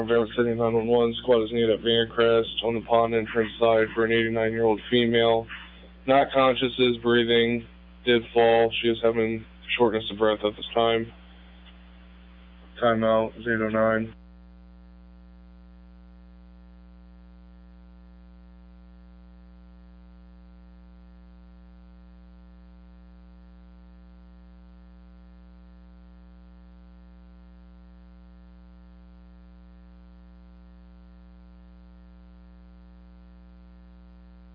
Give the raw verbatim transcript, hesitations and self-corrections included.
Van City nine one one, squad is needed at Vancrest on the pond entrance side for an eighty-nine-year-old female. Not conscious, is breathing, did fall. She is having shortness of breath at this time. Timeout, zero nine.